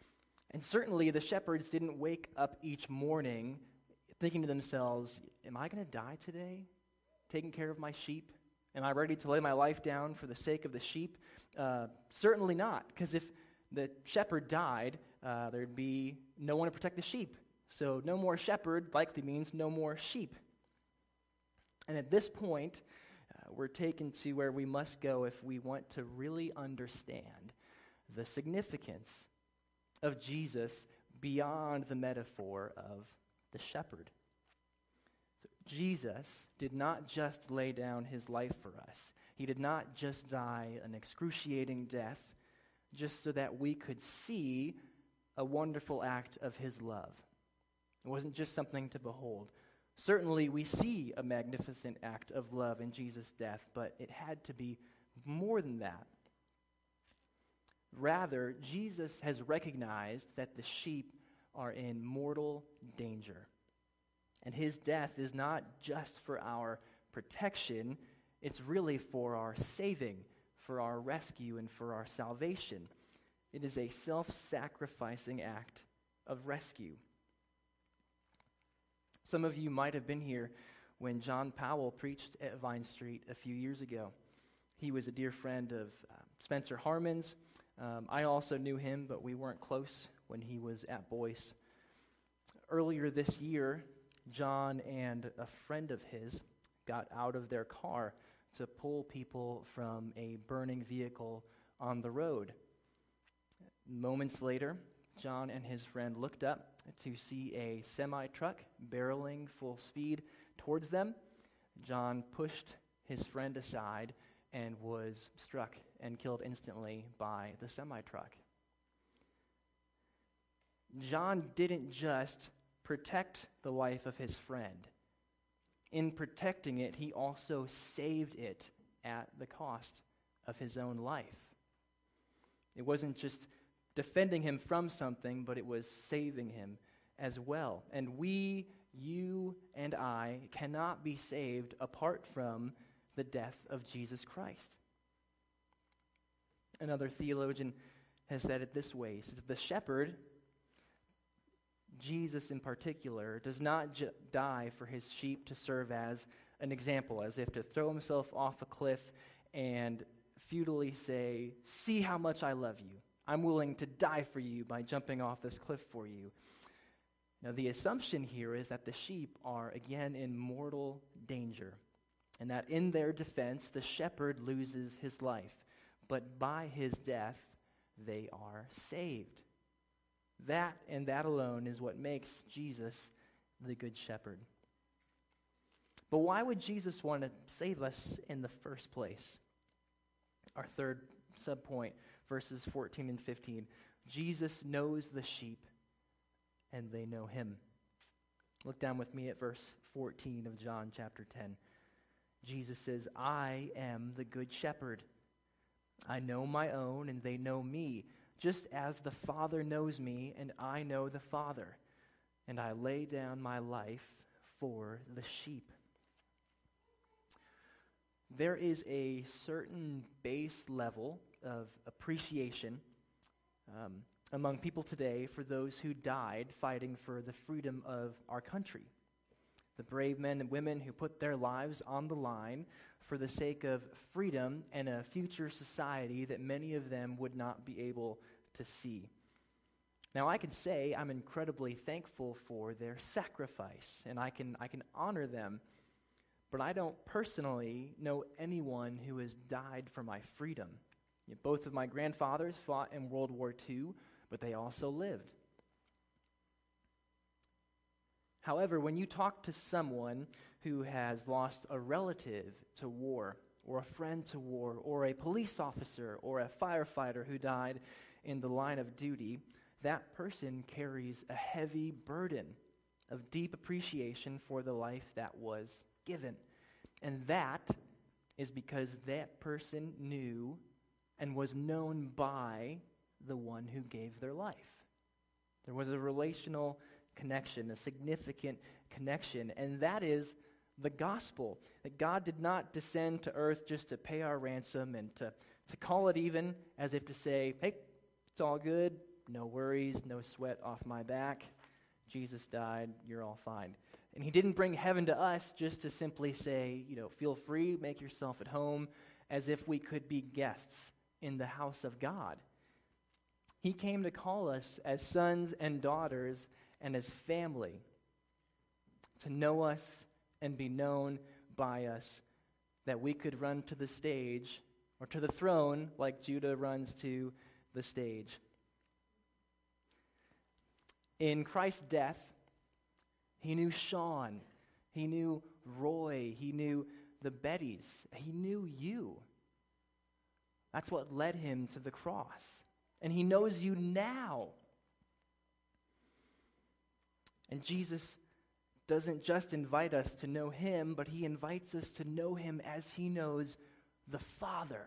E: And certainly the shepherds didn't wake up each morning thinking to themselves, am I going to die today, taking care of my sheep? Am I ready to lay my life down for the sake of the sheep? Certainly not, because if the shepherd died, there'd be no one to protect the sheep. So no more shepherd likely means no more sheep. And at this point, we're taken to where we must go if we want to really understand the significance of Jesus beyond the metaphor of the shepherd. So Jesus did not just lay down his life for us. He did not just die an excruciating death just so that we could see a wonderful act of his love. It wasn't just something to behold. Certainly, we see a magnificent act of love in Jesus' death, but it had to be more than that. Rather, Jesus has recognized that the sheep are in mortal danger. And his death is not just for our protection, it's really for our saving, for our rescue, and for our salvation. It is a self-sacrificing act of rescue. Some of you might have been here when John Powell preached at Vine Street a few years ago. He was a dear friend of Spencer Harmon's. I also knew him, but we weren't close when he was at Boyce. Earlier this year, John and a friend of his got out of their car to pull people from a burning vehicle on the road. Moments later, John and his friend looked up to see a semi-truck barreling full speed towards them. John pushed his friend aside and was struck and killed instantly by the semi-truck. John didn't just protect the life of his friend. In protecting it, he also saved it at the cost of his own life. It wasn't just defending him from something, but it was saving him as well. And we, you and I, cannot be saved apart from the death of Jesus Christ. Another theologian has said it this way. He says, the shepherd, Jesus in particular, does not die for his sheep to serve as an example, as if to throw himself off a cliff and futilely say, see how much I love you. I'm willing to die for you by jumping off this cliff for you. Now, the assumption here is that the sheep are, again, in mortal danger, and that in their defense, the shepherd loses his life, but by his death, they are saved. That and that alone is what makes Jesus the Good Shepherd. But why would Jesus want to save us in the first place? Our third subpoint, verses 14 and 15. Jesus knows the sheep, and they know him. Look down with me at verse 14 of John chapter 10. Jesus says, I am the good shepherd. I know my own, and they know me, just as the Father knows me, and I know the Father. And I lay down my life for the sheep. There is a certain base level of appreciation among people today for those who died fighting for the freedom of our country. The brave men and women who put their lives on the line for the sake of freedom and a future society that many of them would not be able to see. Now, I can say I'm incredibly thankful for their sacrifice, and I can honor them, but I don't personally know anyone who has died for my freedom. Both of my grandfathers fought in World War II, but they also lived. However, when you talk to someone who has lost a relative to war, or a friend to war, or a police officer, or a firefighter who died in the line of duty, that person carries a heavy burden of deep appreciation for the life that was given. And that is because that person knew and was known by the one who gave their life. There was a relational connection, a significant connection, and that is the gospel. That God did not descend to earth just to pay our ransom and to call it even, as if to say, hey, it's all good, No worries, no sweat off my back. Jesus died, you're all fine. And he didn't bring heaven to us just to simply say, feel free, make yourself at home, as if we could be guests in the house of God. He came to call us as sons and daughters and as family, to know us and be known by us, that we could run to the stage or to the throne like Judah runs to the stage. In Christ's death, he knew Sean, he knew Roy, he knew the Bettys, he knew you. That's what led him to the cross. And he knows you now. And Jesus doesn't just invite us to know him, but he invites us to know him as he knows the Father.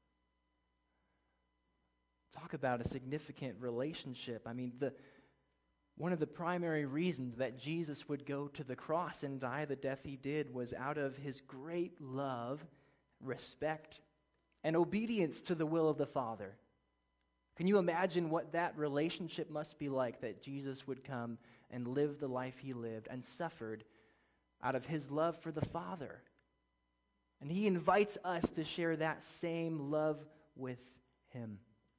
E: Talk about a significant relationship. I mean, one of the primary reasons that Jesus would go to the cross and die the death he did was out of his great love, respect, and obedience to the will of the Father. Can you imagine what that relationship must be like, that Jesus would come and live the life he lived and suffered out of his love for the Father? And he invites us to share that same love with him.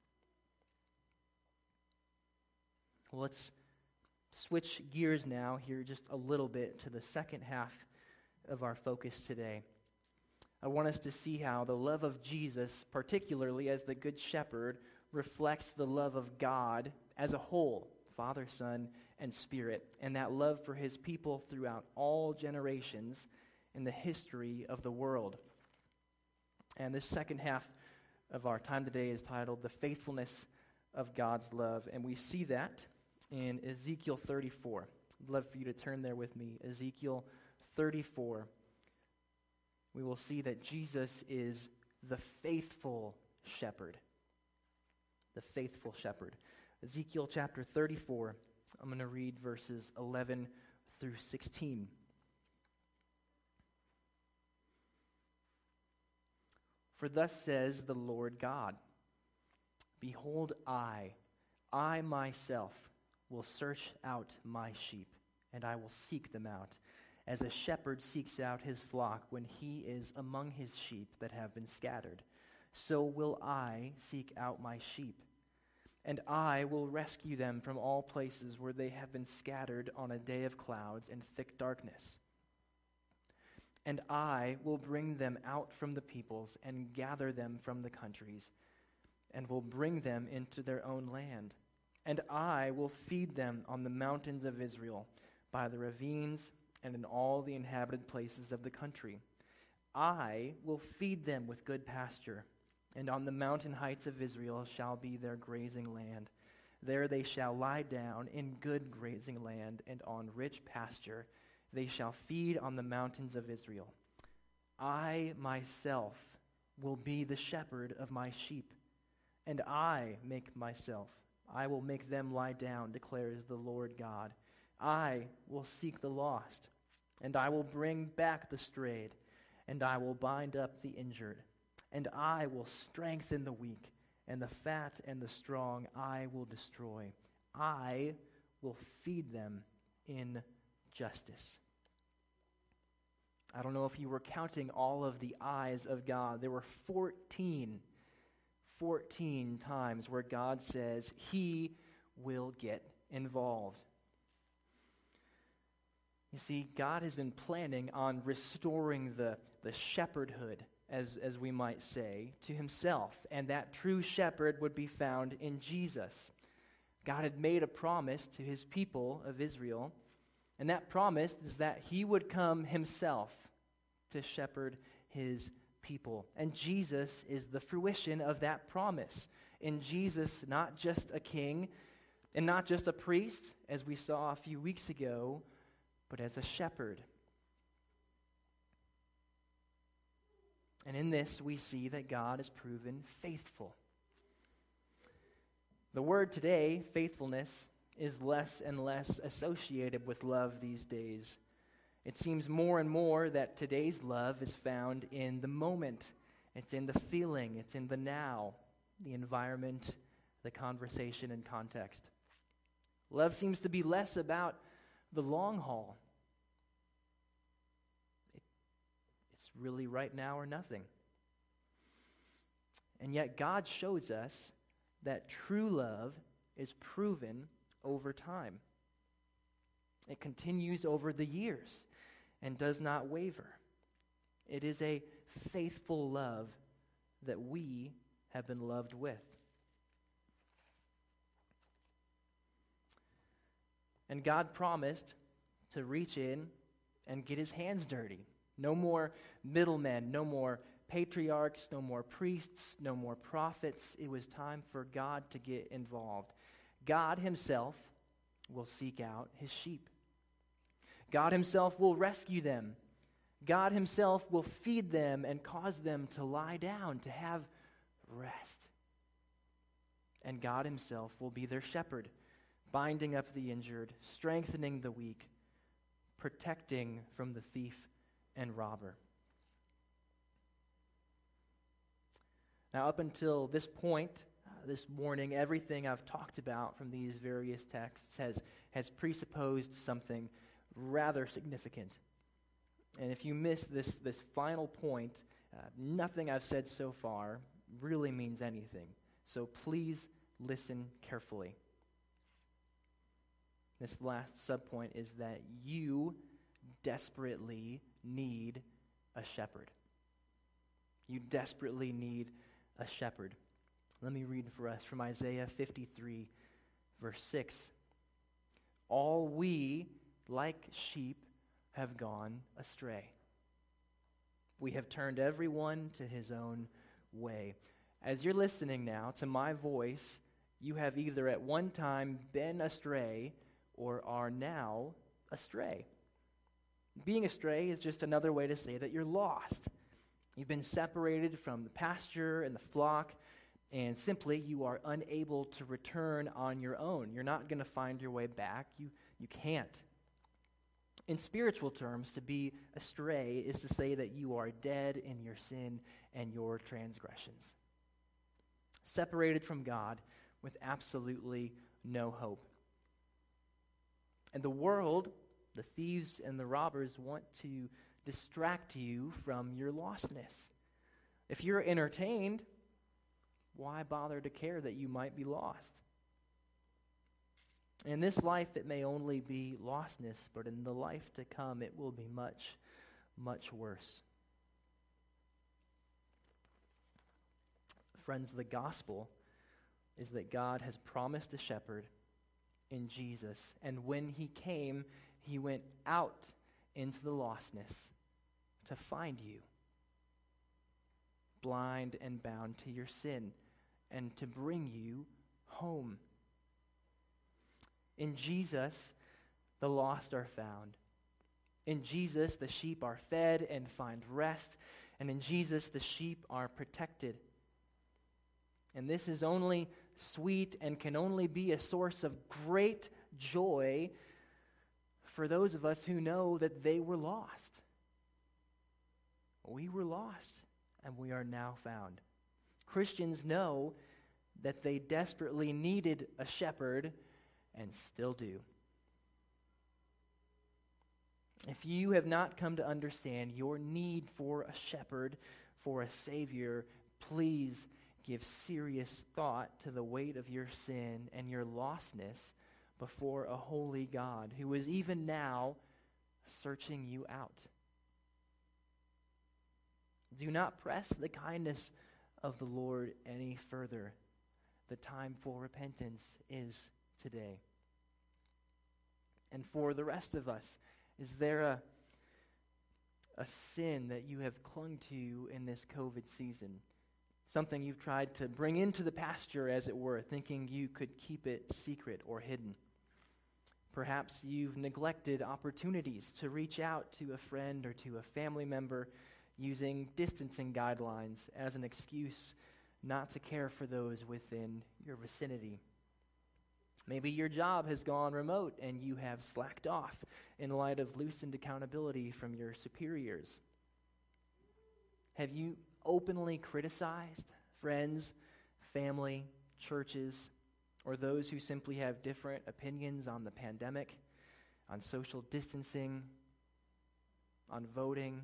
E: Well, let's switch gears now here just a little bit to the second half of our focus today. I want us to see how the love of Jesus, particularly as the Good Shepherd, reflects the love of God as a whole, Father, Son, and Spirit, and that love for his people throughout all generations in the history of the world. And this second half of our time today is titled The Faithfulness of God's Love, and we see that in Ezekiel 34. I'd love for you to turn there with me. Ezekiel 34. We will see that Jesus is the faithful shepherd. The faithful shepherd. Ezekiel chapter 34. I'm going to read verses 11 through 16. For thus says the Lord God, behold, I myself will search out my sheep, and I will seek them out, as a shepherd seeks out his flock when he is among his sheep that have been scattered. So will I seek out my sheep, and I will rescue them from all places where they have been scattered on a day of clouds and thick darkness. And I will bring them out from the peoples and gather them from the countries, and will bring them into their own land. And I will feed them on the mountains of Israel, by the ravines, and in all the inhabited places of the country. I will feed them with good pasture, and on the mountain heights of Israel shall be their grazing land. There they shall lie down in good grazing land, and on rich pasture they shall feed on the mountains of Israel. I myself will be the shepherd of my sheep, and I will make them lie down, declares the Lord God. I will seek the lost, and I will bring back the strayed, and I will bind up the injured, and I will strengthen the weak, and the fat and the strong I will destroy. I will feed them in justice. I don't know if you were counting all of the eyes of God. There were 14 times where God says he will get involved. You see, God has been planning on restoring the shepherdhood, as we might say, to himself, and that true shepherd would be found in Jesus. God had made a promise to his people of Israel, and that promise is that he would come himself to shepherd his people. And Jesus is the fruition of that promise. In Jesus, not just a king and not just a priest, as we saw a few weeks ago, but as a shepherd. And in this, we see that God is proven faithful. The word today, faithfulness, is less and less associated with love these days. It seems more and more that today's love is found in the moment. It's in the feeling. It's in the now, the environment, the conversation and context. Love seems to be less about the long haul. It's really right now or nothing. And yet God shows us that true love is proven over time. It continues over the years and does not waver. It is a faithful love that we have been loved with. And God promised to reach in and get his hands dirty. No more middlemen, no more patriarchs, no more priests, no more prophets. It was time for God to get involved. God himself will seek out his sheep. God himself will rescue them. God himself will feed them and cause them to lie down, to have rest. And God himself will be their shepherd, binding up the injured, strengthening the weak, protecting from the thief and robber. Now, up until this point, this morning, everything I've talked about from these various texts has presupposed something rather significant. And if you miss this final point, nothing I've said so far really means anything. So please listen carefully. This last subpoint is that you desperately need a shepherd. You desperately need a shepherd. Let me read for us from Isaiah 53, verse 6. All we, like sheep, have gone astray. We have turned everyone to his own way. As you're listening now to my voice, you have either at one time been astray or are now astray. Being astray is just another way to say that you're lost. You've been separated from the pasture and the flock, and simply you are unable to return on your own. You're not going to find your way back. You can't. In spiritual terms, to be astray is to say that you are dead in your sin and your transgressions. Separated from God with absolutely no hope. And the world, the thieves and the robbers, want to distract you from your lostness. If you're entertained, why bother to care that you might be lost? In this life, it may only be lostness, but in the life to come, it will be much, much worse. Friends, the gospel is that God has promised a shepherd in Jesus, and when he came, he went out into the lostness to find you, blind and bound to your sin, and to bring you home. In Jesus, the lost are found. In Jesus, the sheep are fed and find rest, and in Jesus, the sheep are protected. And this is only sweet and can only be a source of great joy for those of us who know that they were lost. We were lost, and we are now found. Christians know that they desperately needed a shepherd and still do. If you have not come to understand your need for a shepherd, for a Savior, please give serious thought to the weight of your sin and your lostness before a holy God who is even now searching you out. Do not press the kindness of the Lord any further. The time for repentance is today. And for the rest of us, is there a sin that you have clung to in this COVID season? Something you've tried to bring into the pasture, as it were, thinking you could keep it secret or hidden. Perhaps you've neglected opportunities to reach out to a friend or to a family member using distancing guidelines as an excuse not to care for those within your vicinity. Maybe your job has gone remote and you have slacked off in light of loosened accountability from your superiors. Have you openly criticized friends, family, churches, or those who simply have different opinions on the pandemic, on social distancing, on voting?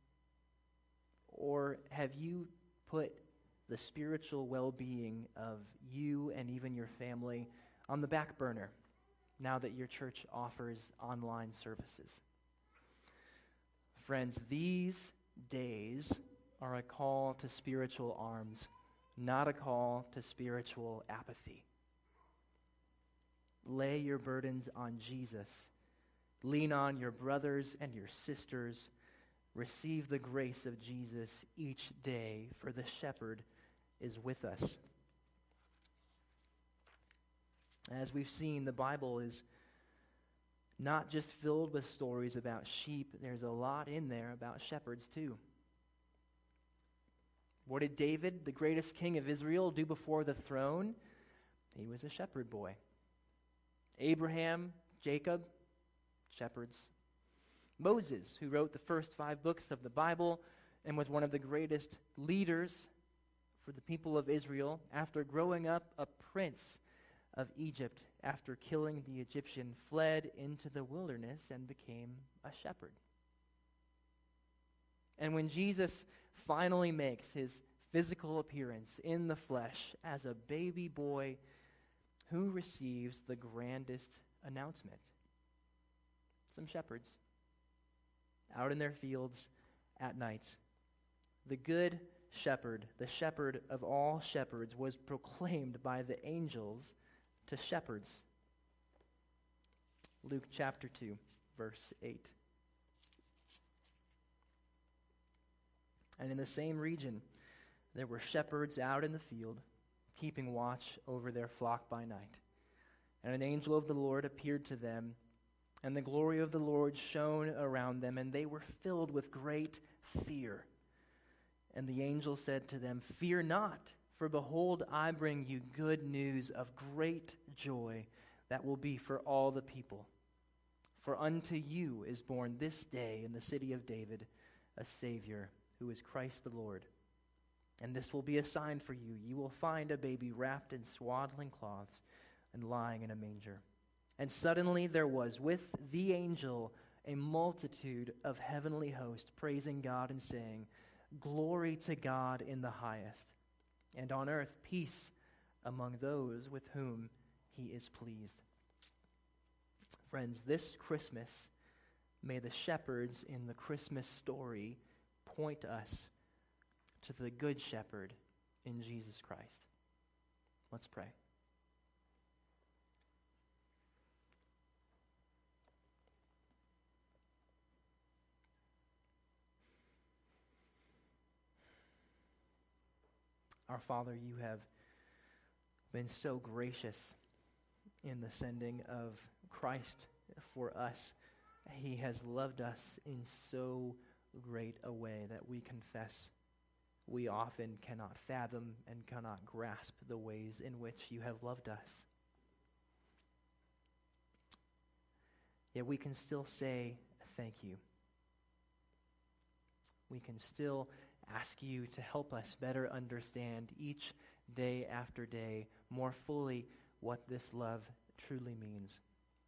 E: Or have you put the spiritual well-being of you and even your family on the back burner now that your church offers online services? Friends, these days are a call to spiritual arms, not a call to spiritual apathy. Lay your burdens on Jesus. Lean on your brothers and your sisters. Receive the grace of Jesus each day, for the shepherd is with us. As we've seen, the Bible is not just filled with stories about sheep. There's a lot in there about shepherds too. What did David, the greatest king of Israel, do before the throne? He was a shepherd boy. Abraham, Jacob, shepherds. Moses, who wrote the first 5 books of the Bible and was one of the greatest leaders for the people of Israel, after growing up a prince of Egypt, after killing the Egyptian, fled into the wilderness and became a shepherd. And when Jesus finally makes his physical appearance in the flesh as a baby boy, who receives the grandest announcement? Some shepherds out in their fields at night. The good shepherd, the shepherd of all shepherds, was proclaimed by the angels to shepherds. Luke chapter 2, verse 8. And in the same region, there were shepherds out in the field, keeping watch over their flock by night. And an angel of the Lord appeared to them, and the glory of the Lord shone around them, and they were filled with great fear. And the angel said to them, "Fear not, for behold, I bring you good news of great joy that will be for all the people. For unto you is born this day in the city of David a Savior, who is Christ the Lord. And this will be a sign for you. You will find a baby wrapped in swaddling cloths and lying in a manger." And suddenly there was with the angel a multitude of heavenly hosts, praising God and saying, "Glory to God in the highest, and on earth peace among those with whom he is pleased." Friends, this Christmas, may the shepherds in the Christmas story point us to the Good Shepherd in Jesus Christ. Let's pray. Our Father, you have been so gracious in the sending of Christ for us. He has loved us in so great a way that we confess we often cannot fathom and cannot grasp the ways in which you have loved us. Yet we can still say thank you. We can still ask you to help us better understand each day after day more fully what this love truly means.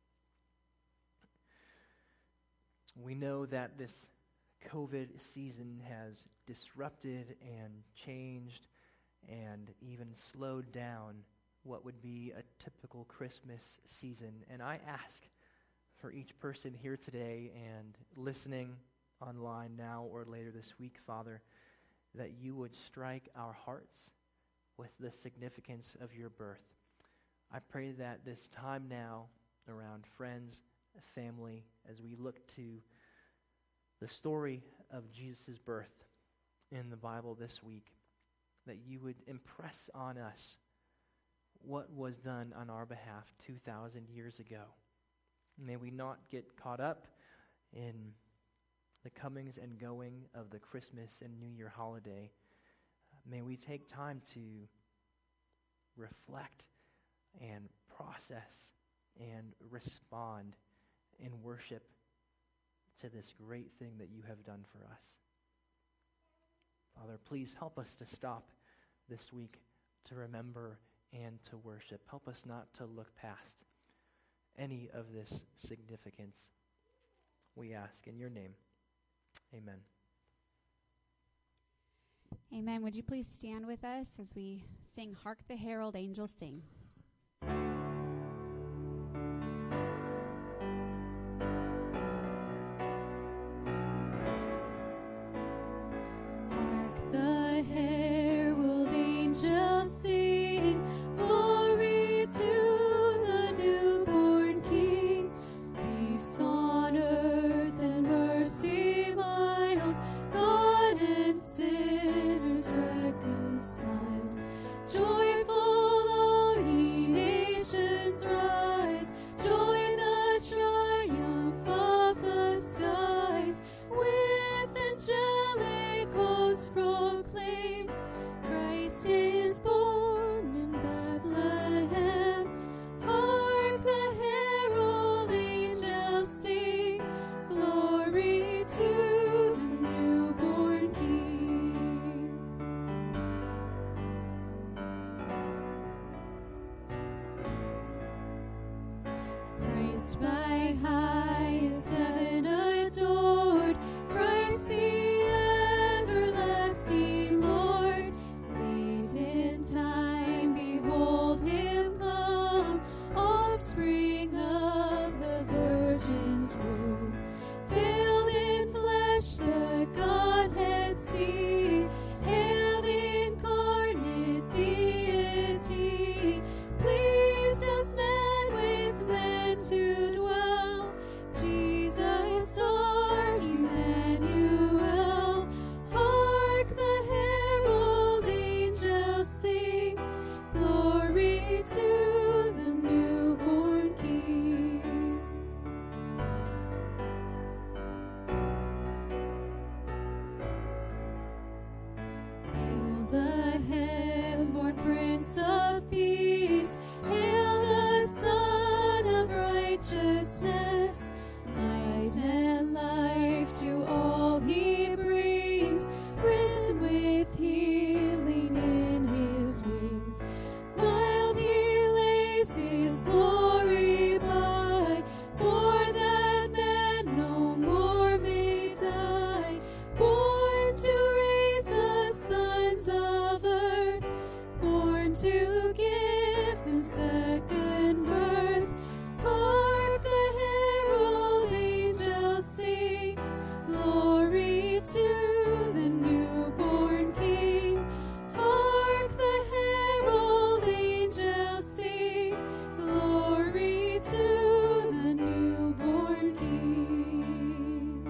E: We know that this COVID season has disrupted and changed and even slowed down what would be a typical Christmas season. And I ask for each person here today and listening online now or later this week, Father, that you would strike our hearts with the significance of your birth. I pray that this time now around friends, family, as we look to the story of Jesus' birth in the Bible this week, that you would impress on us what was done on our behalf 2,000 years ago. May we not get caught up in the comings and going of the Christmas and New Year holiday. May we take time to reflect and process and respond in worship to this great thing that you have done for us. Father, please help us to stop this week to remember and to worship. Help us not to look past any of this significance. We ask in your name. Amen.
C: Amen. Would you please stand with us as we sing Hark the Herald Angels Sing?
D: Hark the herald angels sing, glory to the newborn King. Peace on earth and mercy mild, God and sinners reconciled. Joyful all ye nations rise, join the triumph of the skies. With angelic hosts proclaim, Christ is born in Bethlehem. Hark the herald angels sing, glory to the newborn King. Christ by highest heaven adored, Christ the everlasting Lord. Late in time, behold him come, offspring of the Virgin's womb. Veiled in flesh, the Godhead see, hail the incarnate deity. Pleased as man with men to dwell, Jesus our Emmanuel. Hark the herald angels sing, glory to the newborn King. Hail the heaven-born Prince of Peace, hail the Son of Righteousness. Light and life to all he brings, risen with healing in his wings. Mild he lays his glory by, more that man no more may die. Born to raise the sons of earth, born to give them second birth. Hark the herald angels sing, glory to the newborn King. Hark the herald angels sing, glory to the newborn King.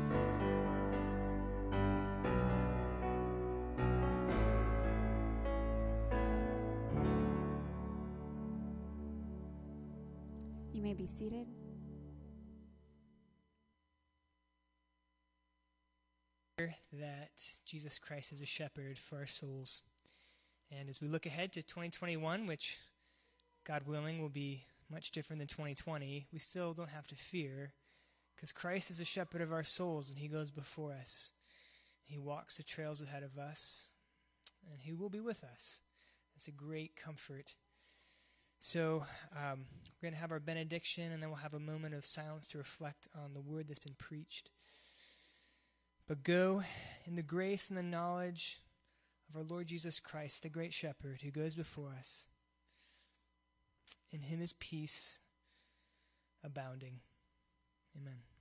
C: You may be seated.
B: That Jesus Christ is a shepherd for our souls. And as we look ahead to 2021, which, God willing, will be much different than 2020, we still don't have to fear, because Christ is a shepherd of our souls, and he goes before us. He walks the trails ahead of us, and he will be with us. It's a great comfort. So we're going to have our benediction, and then we'll have a moment of silence to reflect on the word that's been preached. But go in the grace and the knowledge of our Lord Jesus Christ, the great shepherd who goes before us. In him is peace abounding. Amen.